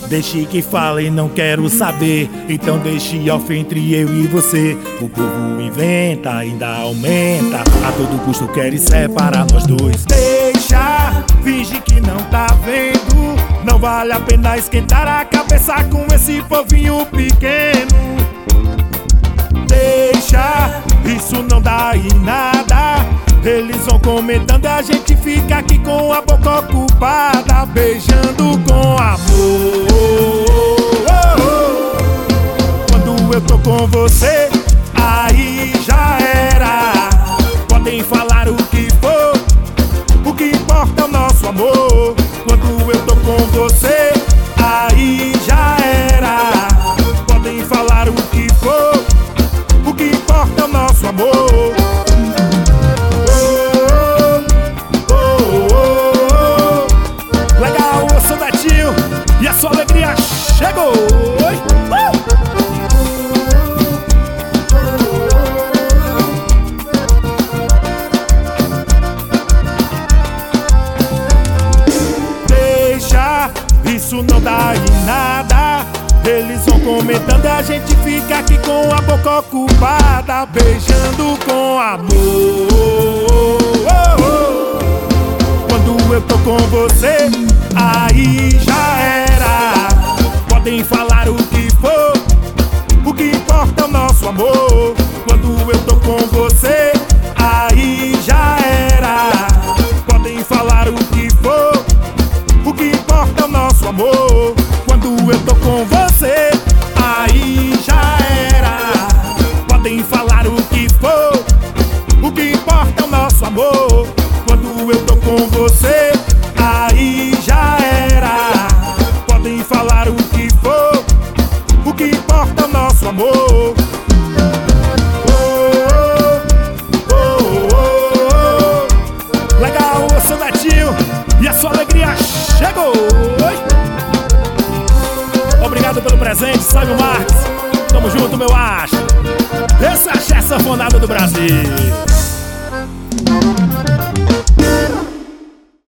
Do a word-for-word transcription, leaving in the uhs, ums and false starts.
Deixe que falem, não quero saber. Então deixe off entre eu e você. O povo inventa, ainda aumenta. A todo custo quer separar nós dois. Deixa, finge que não tá vendo. Não vale a pena esquentar a cabeça com esse povinho pequeno. Deixa, isso não dá em nada. Eles vão comentando e a gente fica aqui com a boca ocupada, beijando com amor. Quando eu tô com você, aí já era. Podem falar o que for, o que importa é o nosso amor. Quando eu tô com você, aí já era. Podem falar o que for, o que importa é o nosso amor. E a sua alegria chegou! Uh! Deixa, isso não dá em nada. Eles vão comentando e a gente fica aqui com a boca ocupada, beijando com amor. Quando eu tô com você, aí já era. Podem falar o que for, o que importa é o nosso amor. Quando eu tô com você, aí já era. Podem falar o que for, o que importa é o nosso amor. Quando eu tô com você, aí já era. Podem falar o que for, o que importa é o nosso amor. Quando eu tô com você, aí já era. Podem falar o que for, o que importa é o nosso amor. Oh, oh, oh, oh. Legal, eu sou Netinho e a sua alegria chegou. Obrigado pelo presente, Sávio Marques. Tamo junto, meu astro. Esse é a axé sanfonada do Brasil.